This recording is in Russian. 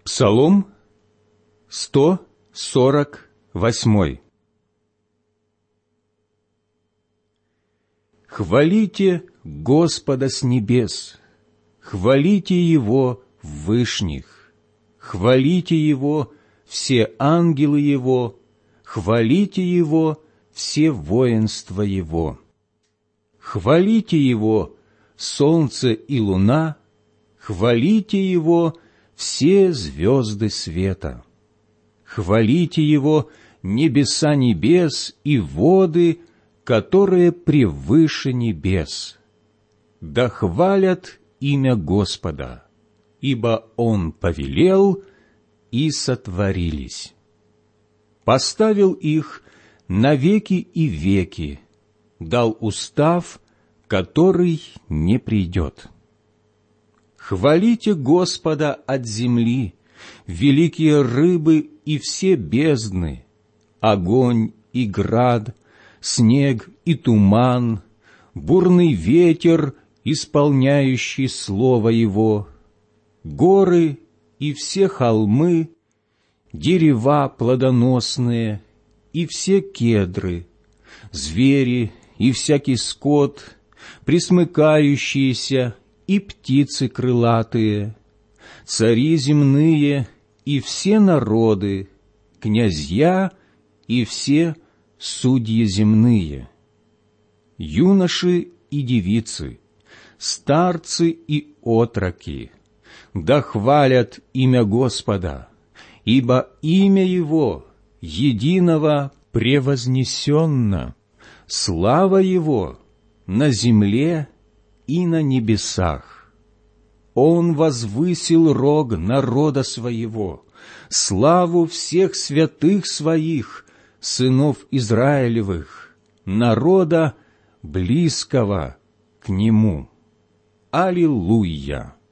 Псалом 148. Хвалите Господа с небес, хвалите Его в вышних, хвалите Его все ангелы Его, хвалите Его все воинства Его. Хвалите Его солнце и луна, хвалите Его все звезды света. Хвалите Его небеса небес и воды, которые превыше небес. Да хвалят имя Господа, ибо Он повелел, и сотворились. Поставил их навеки и веки, дал устав, который не придет. Хвалите Господа от земли, великие рыбы и все бездны, огонь и град, снег и туман, бурный ветер, исполняющий слово Его, горы и все холмы, дерева плодоносные и все кедры, звери и всякий скот, пресмыкающиеся и птицы крылатые, цари земные и все народы, князья и все судьи земные, юноши и девицы, старцы и отроки, да хвалят имя Господа, ибо имя Его единого превознесенно, слава Его на земле и на небесах. Он возвысил рог народа своего, славу всех святых своих, сынов Израилевых, народа близкого к Нему. Аллилуйя!